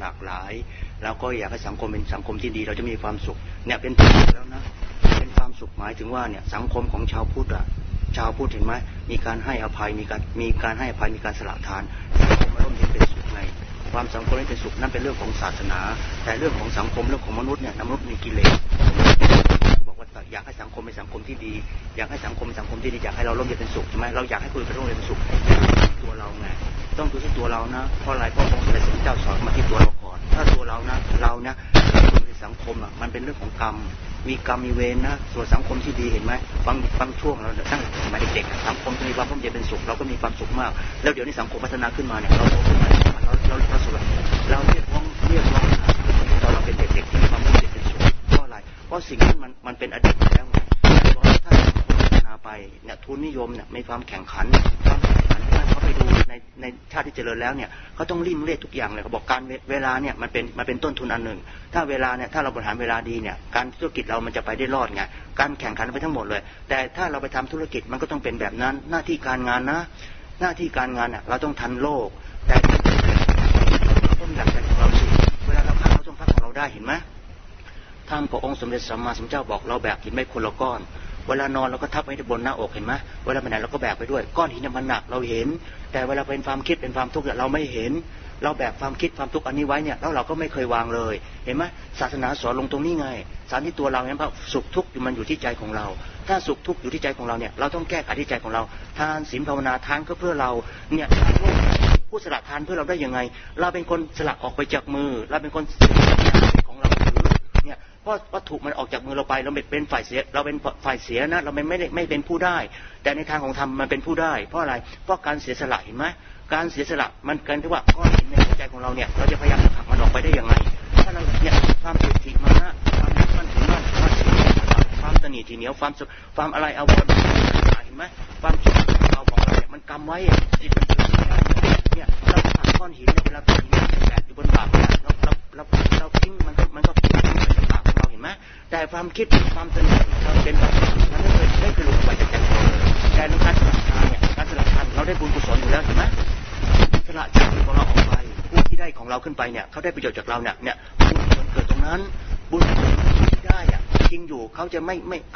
หลากหลายแล้วก็อยากให้สังคมเป็นสังคมที่ดีเราจะมีความสุขเนี่ยเป็นความสุขแล้วนะเป็นความสุขหมายถึงว่าเนี่ยสังคมของชาวพุทธอะชาวพุทธเห็นไหมมีการให้อภัยมีการให้อภัยมีการสละทานสังคมร่มเย็นเป็นสุขไงความสังคมเป็นสุขนั่นเป็นเรื่องของศาสนาแต่เรื่องของสังคมเรื่องของมนุษย์เนี่ยมนุษย์มีกิเลสบอกว่าอยากให้สังคมเป็นสังคมที่ดีอยากให้สังคมเป็นสังคมที่ดีอยากให้เราร่มเย็นเป็นสุขใช่ไหมเราอยากให้คนอื่นร่มเย็นเป็นสุขตัวเราไงต้องดูที่ตัวเรานะเพราะอะไรเพราะองค์สมเด็จพระเจ้าสอนมาที่ตัวเราก่อนถ้าตัวเรานะเราเนี่ยในสังคมอ่ะมันเป็นเรื่องของกรรมมีกรรมมีเวรนะส่วนสังคมที่ดีเห็นไหมบางช่วงเราตั้งสมัยเด็กๆสังคมจะมีความร่มเย็นเป็นสุขเราก็มีความสุขมากแล้วเดี๋ยวนี้สังคมพัฒนาขึ้นมาเนี่ยเราโตขึ้นมาเราสุขเราเรียกร้องตอนเราเป็นเด็กๆที่มีความร่มเย็นเป็นสุขเพราะอะไรเพราะสิ่งนั้นมันเป็นอดีตแล้วถ้าพัฒนาไปเนี่ยทุนนิยมเนี่ยมีความแข่งขันเขาไปดูในชาติที่เจริญแล้วเนี่ยเขาต้องริ่มเล่ทุกอย่างเลยเขาบอกการเวลาเนี่ยมันเป็นต้นทุนอันหนึ่งถ้าเวลาเนี่ยถ้าเราบริหารเวลาดีเนี่ยการธุรกิจเรามันจะไปได้รอดไงการแข่งขันไปทั้งหมดเลยแต่ถ้าเราไปทำธุรกิจมันก็ต้องเป็นแบบนั้นหน้าที่การงานนะหน้าที่การงานเนี่ยเราต้องทันโลกแต่เราต้องมีหลักใจของเราสิเวลาเราพักเราต้องพักของเราได้เห็นไหมท่านพระองค์สมเด็จสัมมาสัมพุทธเจ้าบอกเราแบกหินไม่คนละก้อนเวลานอนเราก็ทับไว้บนหน้าอกเห็นไหมเวลาไปไหนเราก็แบกไปด้วยก้อนหินมันหนักเราเห็นแต่เวลาเป็นความคิดเป็นความทุกข์เราไม่เห็นเราแบกความคิดความทุกข์อันนี้ไว้เนี่ยแล้วเราก็ไม่เคยวางเลยเห็นไหมศาสนาสอนลงตรงนี้ไงสารที่ตัวเราเนี่ยสุขทุกข์มันอยู่ที่ใจของเราถ้าสุขทุกข์อยู่ที่ใจของเราเนี่ยเราต้องแก้ไขที่ใจของเราทานศีลภาวนาทานก็เพื่อเราเนี่ยผู้สละทานเพื่อเราได้ยังไงเราเป็นคนสละออกไปจากมือเราเป็นคนของเราเนี่ยเพราะวัตถุมันออกจากมือเราไปเราเป็นฝ่ายเสียเราเป็นฝ่ายเสียนะเราไม่เป็นผู้ได้แต่ในทางของธรรมมันเป็นผู้ได้เพราะอะไรเพราะการเสียสละเห็นไหมการเสียสละมันเกินที่ว่าก้อนหินในใจของเราเนี่ยเราจะพยายามผลักมันออกไปได้ยังไงถ้าเราเนี่ยความติดถิมานะความยึดมั่นถือมั่นความตนีทีเหนียวความอะไรเอาก้อนเห็นไหมความคิดเราของเราเนี่ยมันกำไว้จิตมันเนี่ยเราผลักก้อนหินเวลาก้อนหินแบกอยู่บนบ่าเราทิ้งมันก็บ่าของเราเห็นไหมแต่ความคิดความตนีความเป็นแบบนั้นไม่เคยหลุดไปจากใจเราเลยแต่ในการสละทานเนี่ยการสละทานเราได้บุญกุศลอยู่แล้วเห็นไหมสละจากของเราออกไปผู้ที่ได้ของเราขึ้นไปเนี่ยเขาได้ประโยชน์จากเราเนี่ยบุญกุศลเกิดตรงนั้นบุญกุศลที่ได้อะจริงอยู่เขาจะ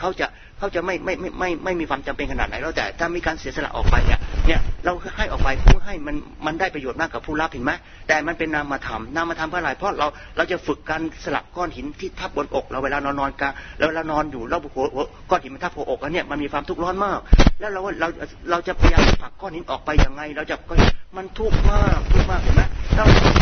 ไม่มีความจำเป็นขนาดไหนแล้วแต่ถ้ามีการเสียสละออกไปเนี่ยเราให้ออกไปผู้ให้มันได้ประโยชน์มากกับผู้รับเห็นไหมแต่มันเป็นนามธรรมเพราะอะไรเพราะเราจะฝึกการสละก้อนหินที่ทับบนอกเราเวลานอนกลางแล้วเวลานอนอยู่แล้วก้อนหินมันทับหัวอกเนี่ยมันมีความทุกข์ร้อนมากแล้วเราจะพยายามผลักก้อนหินออกไปยังไงเราจะมันทุกข์มากเห็นไหมเรา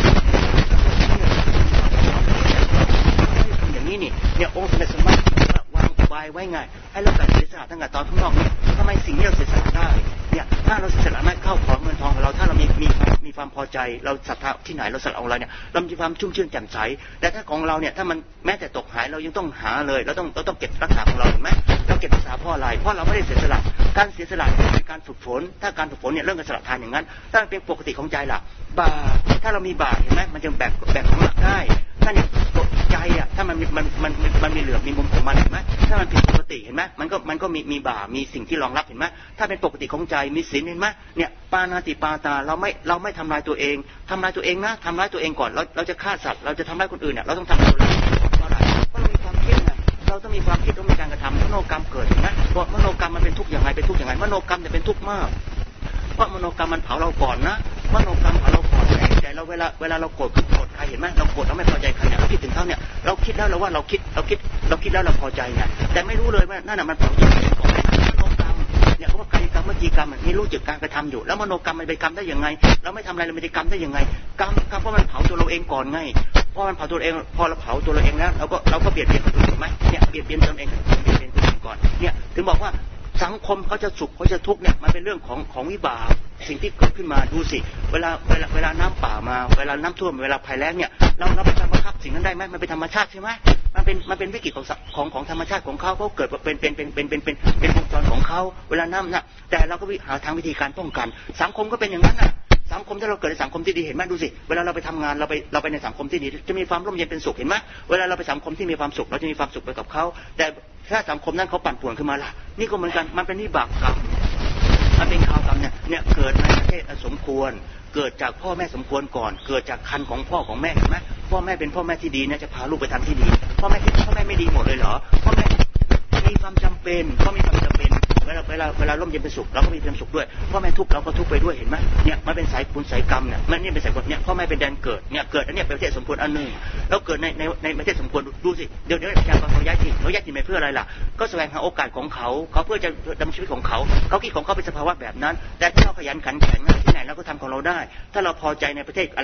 อย่างนี้นี่เนี่ยองค์สมเด็จสมมาวางอุบายไว้ไงให้เราการเสียสละตั้งแต่ตอนข้างนอกนี่ทำไมสิ่งนี้เราเสียสละได้เนี่ยถ้าเราเสียสละไม่เข้าของเงินทองของเราถ้าเรามีความพอใจเราศรัทธาที่ไหนเราสละของเราเนี่ยเรามีความชุ่มชื่นแจ่มใสแต่ถ้าของเราเนี่ยถ้ามันแม้แต่ตกหายเรายังต้องหาเลยเราต้องเก็บรักษาของเราเห็นไหมเราเก็บรักษาเพราะอะไรเพราะเราไม่ได้เสียสละการเสียสละเป็นการฝึกฝนถ้าการฝึกฝนเนี่ยเรื่องการสละทานอย่างนั้นถ้าเป็นปกติของใจล่ะบาปถ้าเรามีบาปเห็นไหมมันจะแบ่งของหลักได้ถ้าเนี่ยใจอ่ะถ้ามันมีเหลือบมีมุมของมันเห็นไหมถ้ามันผิดปกติเห็นไหมมันก็มีบาปมีสิ่งที่รองรับเห็นไหมถ้าเป็นปกติของใจมีศีลเห็นไหมเนี่ยปานาติปาตาเราไม่ทำลายตัวเองนะทำร้ายตัวเองก่อนเราจะฆ่าสัตว์เราจะทำร้ายคนอื่นเนี่ยเราต้องทำตัวเราเพราะอะไรเพราะเรามีความคิดไงเราต้องมีความคิดต้องมีการกระทำมโนกรรมเกิดเห็นไหมเพราะมโนกรรมมันเป็นทุกข์ยังไงมโนกรรมจะเป็นทุกข์มากเพราะมโนกรรมมันเผาเราก่อนนะมโนกรรมเผาเราก่อนแต่เราเวลาเราโกรธใครเห็นไหมเราโกรธเราไม่พอใจใครเนี่ยเราคิดถึงเขาเนี่ยเราคิดแล้วเราว่าเราคิดแล้วเราพอใจไงแต่ไม่รู้เลยว่านั่นน่ะมันเผาจิตของมโนกรรมเนี่ยเขาว่ากายกรรมวจีกรรมนี่รู้จักการกระทำอยู่แล้วมโนกรรมมันไปกรรมได้ยังไงเราไม่ทำอะไรเราไม่ได้กรรมได้ยังไงกรรมเพราะมันเผาตัวเราเองก่อนไงพอมันเผาตัวเองพอเราเผาตัวเราเองแล้วเราก็เบียดเบียนคนอื่นถูกไหมเนี่ยเบียดเบียนตนเองเบียดเบียนคนอื่นก่อนเนี่ยถึงบอกว่าสังคมเขาจะสุขเขาจะทุกข์เนี่ยมันเป็นเรื่องของวิบากสิ่งที่เกิดขึ้นมาดูสิเวลาน้ำป่ามาเวลาน้ำท่วมเวลาภัยแล้งเนี่ยเราไปบังคับสิ่งนั้นได้ไหมมันเป็นธรรมชาติใช่ไหมมันเป็นวิกฤตของธรรมชาติของเขาเกิดเป็นวงจรของเขาเวลาน้ำน่ะแต่เราก็หาทางวิธีการป้องกันสังคมก็เป็นอย่างนั้นน่ะสังคมถ้าเราเกิดในสังคมที่ดีเห็นไหมดูสิเวลาเราไปทำงานเราไปในสังคมที่ดีจะมีความร่มเย็นเป็นสุขเห็นไหมเวลาเราไปสังคมที่มีความสุขเราจะมีความสุขไปกับเขาแต่ถ้าสังคมนั้นเขาปั่นป่วนขึ้นมาล่ะนี่ก็เหมือนกันมันเป็นวิบากกรรมมันเป็นข่าวกรรมเนี่ยเกิดในประเทศสมควรเกิดจากพ่อแม่สมควรก่อนเกิดจากคันของพ่อของแม่เห็นไหมพ่อแม่เป็นพ่อแม่ที่ดีนะจะพาลูกไปทำที่ดีพ่อแม่ไม่ดีหมดเลยเหรอพ่อแม่มีความจำเป็นก็มีความจำเป็นเวลาร่มเย็นเป็นสุขเราก็มีความสุขด้วยพ่อแม่ทุกข์เราก็ทุกข์ไปด้วยเห็นไหมเนี่ยมันเป็นสายบุญสายกรรมเนี่ยมันนี่เป็นสายบุญเนี่ยพ่อแม่เป็นแดนเกิดเนี่ยเกิดอันนี้เป็นประเทศสมควรอันนึงแล้วเกิดในประเทศสมควรดูสิเดี๋ยวประชากรเขาย้ายถิ่นไปเพื่ออะไรล่ะก็แสวงหาโอกาสของเขาเพื่อจะดำเนินชีวิตของเขาคิดของเขาเป็นสภาวะแบบนั้นแต่ถ้าเราขยันขันแข็งที่ไหนเราก็ทำของเราได้ถ้าเราพอใจในประเทศ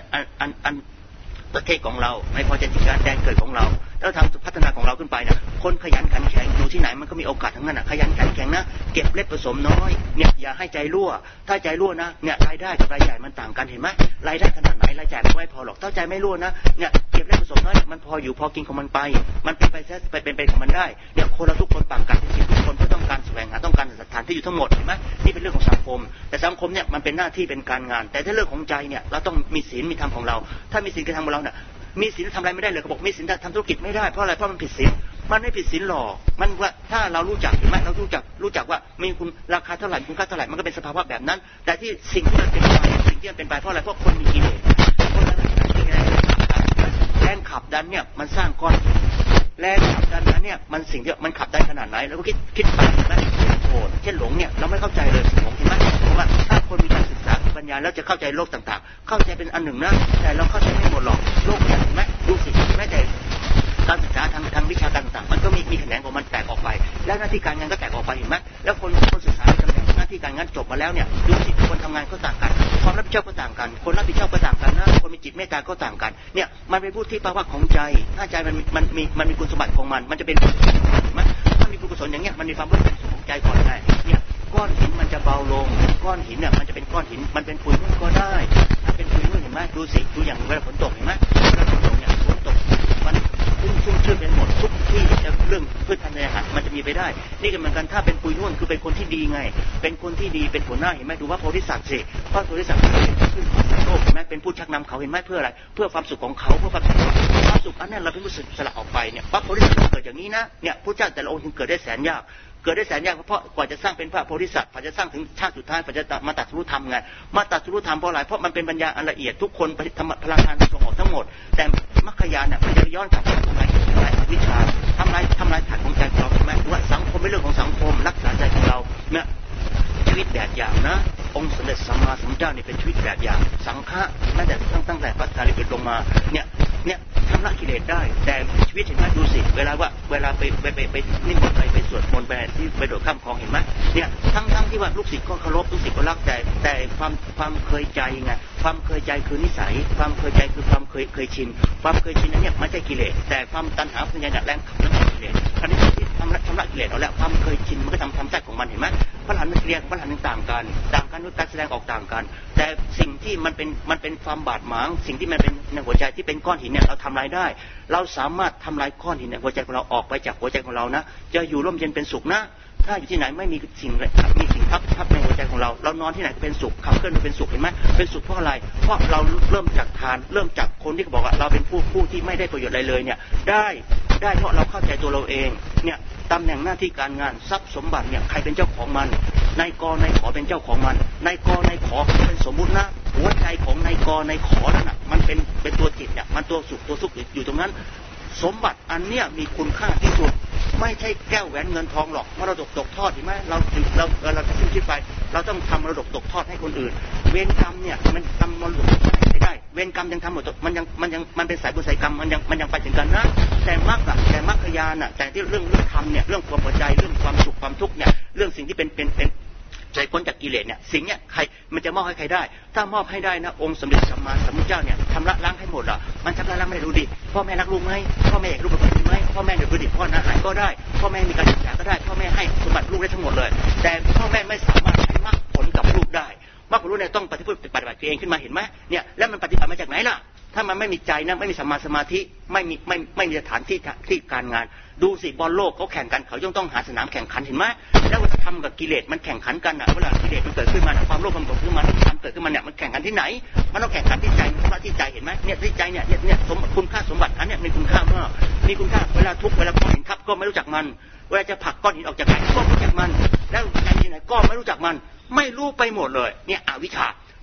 ประเทศของเราไม่พอใจที่การแดนเกิดของเราแล้วทำพัฒนาของเราขึ้นไปเนี่ยคนขยันขันแข็งอยู่ที่ไหนมันก็มีโอกาสทั้งนั้นนะขยันขันแข็งนะเก็บเล็กผสมน้อยเนี่ยอย่าให้ใจรั่วถ้าใจรั่วนะเนี่ยรายได้กับรายจ่ายมันต่างกันเห็นไหมรายได้ขนาดไหนรายจ่ายไม่พอหรอกถ้าใจไม่รั่วนะเนี่ยเก็บเล็กผสมน้อยมันพออยู่พอกินของมันไปมันเป็นไปของมันได้เนี่ยคนเราทุกคนต่างกันจริงๆทุกคนก็ต้องการแสวงหาต้องการสถานที่อยู่ทั้งหมดเห็นไหมนี่เป็นเรื่องของสังคมแต่สังคมเนี่ยมันเป็นหน้าที่เป็นการงานแต่ถ้าเรื่องของใจเนี่ยเราต้องมีศีลมีธรรมของเราถ้ามีศีลกับธรรมของเราเนี่ยมีศีลทำอะไรไม่ได้เลยเขาบอกมีศีลทำธุรกิจไม่ได้เพราะอะไรเพราะมันผิดศีลมันไม่ผิดศีลหรอกมันว่าถ้าเรารู้จักเห็นไหมเรารู้จักว่ามีคุณราคาเท่าไหร่คุณค่าเท่าไหร่มันก็เป็นสภาวะแบบนั้นแต่ที่สิ่งที่มันเป็นไปเพราะอะไรเพราะคนมีกิเลสคนนั้นมีแรงขับดันเนี่ยมันสร้างก้อนแรงขับดันนั้นเนี่ยมันสิ่งที่มันขับได้ขนาดไหนแล้วก็คิดไปเห็นไหมโกรธเช่นหลงเนี่ยเราไม่เข้าใจเลยหลงเห็นไหมเพราะว่าถ้าคนมีการศึกษาปัญญาแล้วจะเข้าใจโลกต่างๆเข้าใจเป็นอันหนึ่งนะแต่เราเข้าใจไม่หมดหรอกโลกเนี่ยเห็นไหมดูสิแม้แต่การศึกษาทางวิชาการต่างๆมันก็มีแขนงของมันแตกออกไปแล้วหน้าที่การงานก็แตกออกไปเห็นไหมแล้วคนศึกษาตำแหน่งหน้าที่การงานจบมาแล้วเนี่ยดูสิคนทำงานก็ต่างกันความรับผิดชอบก็ต่างกันคนรับผิดชอบก็ต่างกันนะคนมีจิตเมตตาก็ต่างกันเนี่ยมันเป็นพูดที่ภาวะของใจถ้าใจมันมีคุณสมบัติของมันจะเป็นถ้ามีคุณกุศลอย่างเงี้ยมันมีความรู้สึกของใจก่อนได้เนี่ยก้อนหินมันจะเบาลงก้อนหินเนี่ยมันจะเป็นก้อนหินมันเป็นปุ๋ยนุ่นก็ได้ถ้าเป็นปุ๋ยนุ่นเห็นไหมดูสิดูอย่างเวลาฝนตกเห็นไหมเวลาฝนตกเนี่ยฝนตกมันชุ่มชื้นไปหมดทุกที่จะเรื่องพืชพันธุ์ในอาหารมันจะมีไปได้นี่ก็เหมือนกันถ้าเป็นปุ๋ยนุ่นคือเป็นคนที่ดีไงเป็นคนที่ดีเป็นหัวหน้าเห็นไหมดูว่าโพธิสัตว์สิพระโพธิสัตว์ขึ้นโลกเห็นไหมเป็นผู้ชักนำเขาเห็นไหมเพื่ออะไรเพื่อความสุขของเขาเพื่อความสุขอันนั้นเราเป็นผู้สละออกไปเนี่ยพระโพธิสัตว์เกิดอย่างนี้นะเนี่ยพระเจ้าแต่ละองค์จึงเกิดได้แสนยากเพราะกว่าจะสร้างเป็นพระโพธิสัตว์กว่าจะสร้างถึงชาติสุดท้ายกว่าจะมาตัดรู้ธรรมไงมาตัดรู้ธรรมเพราะอะไรเพราะมันเป็นปัญญาอันละเอียดทุกคนพลังงานส่งออกทั้งหมดแต่มรรคญาณเนี่ยมันจะย้อนกลับมาทำลายวิชาทำลายฐานของใจของเราใช่ไหมว่าสังคมเป็นเรื่องของสังคมรักษาใจของเราเนี่ยชีวิตแบบอย่างนะองค์สมเด็จสัมมาสัมพุทธเจ้านี่เป็นชีวิตแบบอย่างสังฆะแม้แต่ตั้งแต่พระสารีบุตรลงมาเนี่ยทำละกิเลสได้แต่ชีวิตเห็นไหมดูสิเวลาไปนิมนต์ไปสวดมนต์ไปที่ไปโดดข้ามคลองเห็นไหมเนี่ยทั้งที่ว่าลูกศิษย์ก็เคารพลูกศิษย์ก็รักแต่ความเคยใจไงความเคยใจคือนิสัยความเคยใจคือความเคยชินความเคยชินนั้นเนี่ยไม่ใช่กิเลสแต่ความตัณหาพยายามแรงขับนั่นกิเลสคราวนี้ที่ชำระกิเลสเอาแล้วความเคยชินมันก็ทำใจของมันเห็นไหมพระหันมันเรียกพระหันต่างกันด้วยการแสดงออกต่างกันแต่สิ่งที่มันเป็นความบาดหมางสิ่งที่มันเป็นในหัวใจที่เป็นก้อนหินเนี่ยเราทำลายได้เราสามารถทำลายก้อนหินในหัวใจของเราออกไปจากหัวใจของเรานะจะอยู่ร่มเย็นเป็นสุขนะถ้าอยู่ที่ไหนไม่มีสิ่งทับในหัวใจของเรานอนที่ไหนก็เป็นสุขขับเคลื่อนเป็นสุขเห็นไหมเป็นสุขเพราะอะไรเพราะเราเริ่มจากทานเริ่มจากคนที่บอกว่าเราเป็นผู้ที่ไม่ได้ประโยชน์อะไรเลยเนี่ยได้เพราะเราเข้าใจตัวเราเองเนี่ยตำแหน่งหน้าที่การงานทรัพย์สมบัติเนี่ยใครเป็นเจ้าของมันนายกนายขอเป็นเจ้าของมันนายกนายขอเป็นสมมุตินะหัวใจของนายกนายขอนั่นน่ะมันเป็นตัวจิตเนี่ยมันตัวสุขอยู่ตรงนั้นสมบัติอันเนี้ยมีคุณค่าที่สุดไม่ใช่แก้วแหวนเงินทองหรอกมรดกตกทอดเห็นไหมเราจะสิ้นชีวิตไปเราต้องทำมรดกตกทอดให้คนอื่นเวรกรรมเนี่ยมันทำมรดกไม่ได้เวรกรรมยังทำหมดมันเป็นสายบุญสายกรรมมันยังไปถึงกันนะแต่มรรคญาณน่ะแต่ที่เรื่องธรรมเนี่ยเรื่องความพอใจเรื่องความสุขความทุกข์เนี่ยเรื่องสิ่งที่เป็นใจพ้นจากกิเลสเนี่ยสิ่งเนี้ยใครมันจะมอบให้ใครได้ถ้ามอบให้ได้นะองค์สมเด็จสัมมาสัมพุทธเจ้าเนี่ยชำระล้างให้หมดอ่ะมันชำระล้างไม่ได้ดูดิพ่อแม่รักลูกไหมพ่อแม่อยากลูกเป็นคนไหมพ่อแม่เดือดร้อนพ่ออาหารก็ได้พ่อแม่มีการศึกษาก็ได้พ่อแม่ให้สมบัติลูกได้ทั้งหมดเลยแต่พ่อแม่ไม่สามารถให้มรรคผลกับลูกได้มรรคผลเนี่ยต้องปฏิบัติเองขึ้นมาเห็นไหมเนี่ยแล้วมันปฏิบัติมาจากไหนล่ะถ้ามันไม่มีใจนะไม่มีสัมมาสมาธิไม่มีสถานที่การงานดูสิบอลโลกเขาแข่งกันเขาย่อมต้องหาสนามแข่งขันเห็นไหมแล้วทำกับกิเลสมันแข่งขันกันอ่ะเวลากิเลสมันเกิดขึ้นมาความโลภความโกรธขึ้นมาความเกิดขึ้นมาเนี่ยมันแข่งขันที่ไหนมันต้องแข่งขันที่ใจที่ใจเห็นไหมเนี่ยที่ใจเนี่ยคุณค่าสมบัติอันเนี้ยมีคุณค่ามากมีคุณค่าเวลาทุกเวลาก้อนหินทับก็ไม่รู้จักมันเวลาจะผลักก้อนหินออกจากไหนก็ไม่รู้จักมันแล้วใจที่ไหนก็ไม่รู้จักมันไม่รู้ไปหมดเลยเนี่ยอวิชชา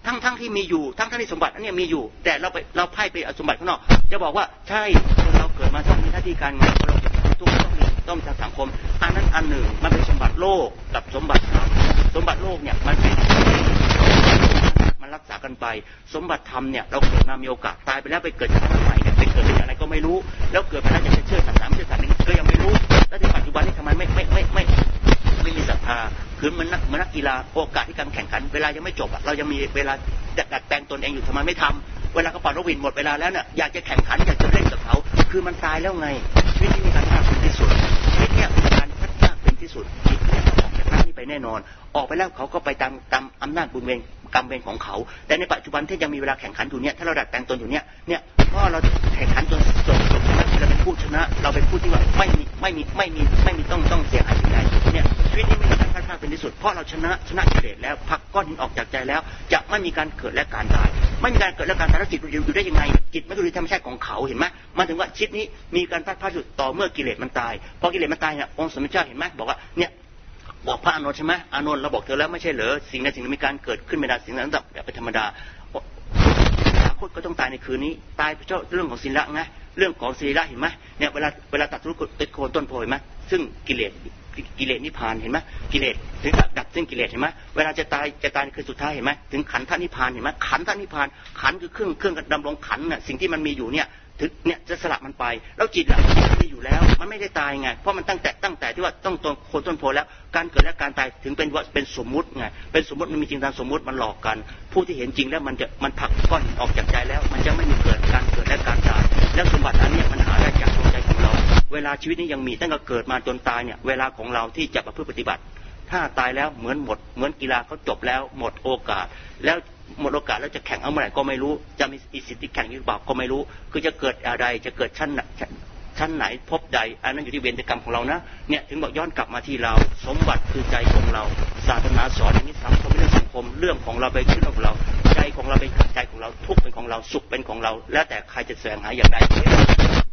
ทั้งที่มีอยู่ทั้งที่สมบัติอันนี้มีอยู่แต่เราไพ่ไปเอาสมบัติข้างนอกจะบอกว่าใช่เราเกิดมาต้องมีหน้าที่การงานเราทุกคนต้องทางสังคมอันนั้นอันหนึ่งมันเป็นสมบัติโลกกับสมบัติธรรมสมบัติโลกเนี่ยมันเป็นมันรักษากันไปสมบัติธรรมเนี่ยเราเกิดมามีโอกาสตายไปแล้วไปเกิดชาติใหม่เนี่ยไปเกิดเป็นอะไรก็ไม่รู้แล้วเกิดไปแล้วจะเชื่อศาสนาไม่เชื่อศาสนาก็ยังไม่รู้แล้วในปัจจุบันนี้ทำไมไม่มีศรัทธาคือมันนักกีฬาโอกาสที่การแข่งขันเวลายังไม่จบเรายังมีเวลาดัดแปลงตนเองอยู่ทำไมไม่ทำเวลาเขาปล่อยนกหวีดหมดเวลาแล้วเนี่ยอยากจะแข่งขันอยากจะเล่นกับเขาคือมันตายแล้วไงชีวิตที่มีการพลาดเป็นที่สุดชีวิตเนี่ยมีการพลาดเป็นที่สุดจิตเนี่ยออกจากร่างนี้ไปแน่นอนออกไปแล้วเขาก็ไปตามอำนาจบุญเวรกรรมเวรของเขาแต่ในปัจจุบันที่ยังมีเวลาแข่งขันอยู่เนี่ยถ้าเราดัดแปลงตนอยู่เนี่ยก็เราแข่งขันจนจบเราเป็นผู้ชนะเราเป็นผู้ที่ว่าไม่มีต้องเสียหายสิ่งใดเนี่ยชีวิตนี้ไม่มีการพลาดเป็นที่สุดเพราะเราชนะกิเลสแล้วผลักก้อนหินออกจากใจแล้วจะไม่มีการเกิดและการตายไม่มีการเกิดและการตายแล้วจิตอยู่ได้ยังไงจิตไม่อยู่ในธรรมชาติของเขาเห็นไหมมาถึงว่าชีวิตนี้มีการพลาดสุดต่อเมื่อกิเลสมันตายพอกิเลสมันตายเนี่ยองค์สมเด็จเจ้าเห็นไหมบอกว่าเนี่ยบอกพระอานนท์ใช่ไหมอานนท์เราบอกเธอแล้วไม่ใช่เหรอสิ่งนั้นมีการเกิดขึ้นไม่ได้สิ่งนั้นเป็นธรรมดาคตก็ต้องตายในคืนนี้ตายเพราะเรื่องของศีลละไงเรื่องของศีลละเห็นไหมเนี่ยเวลาตัดทุกข์ติดโคนต้นโพเห็นไหมซึ่งกิเลสนิพพานเห็นไหมกิเลสถึงดับซึ่งกิเลสเห็นไหมเวลาจะตายคือสุดท้ายเห็นไหมถึงขันธ์นิพพานเห็นไหมขันธ์นิพพานขันธ์คือเครื่องดำรงขันธ์น่ะสิ่งที่มันมีอยู่เนี่ยถึงเนี่ยจะสลับมันไปแล้วจิตอ่ะมันมีอยู่แล้วมันไม่ได้ตายไงเพราะมันตั้งแต่ที่ว่าต้องโคนต้นโพแล้วการเกิดและการตายถึงเป็นสมมุติไงเป็นสมมุติมันมีจริงตามสมมุติมันหลอกกันผู้ที่เห็นจริงแล้วมันผลักก้อนออกจากใจแล้วมันจะไม่มีการเกิดและการตายแล้วสมบัติอันนี้มันหาได้จากดวงใจของเราเวลาชีวิตนี้ยังมีตั้งแต่เกิดมาจนตายเนี่ยเวลาของเราที่จะประพฤติปฏิบัติถ้าตายแล้วเหมือนกีฬาเขาจบแล้วหมดโอกาสแล้วจะแข่งเอาเมื่อไหร่ก็ไม่รู้จะมีสิทธิ์แข่งหรือเปล่าก็ไม่รู้คือจะเกิดอะไรจะเกิดชั้นไหนพบใดอันนั้นอยู่ที่เวรกรรมของเรานะเนี่ยถึงบอกย้อนกลับมาที่เราสมบัติคือใจของเราศาสนาสอนอย่างนี้สังคมเป็นเรื่องสังคมเรื่องของเราไปชื่อของเราใจของเราเป็นใจของเราทุกข์เป็นของเราสุขเป็นของเราแล้วแต่ใครจะแสวงหาอย่างใด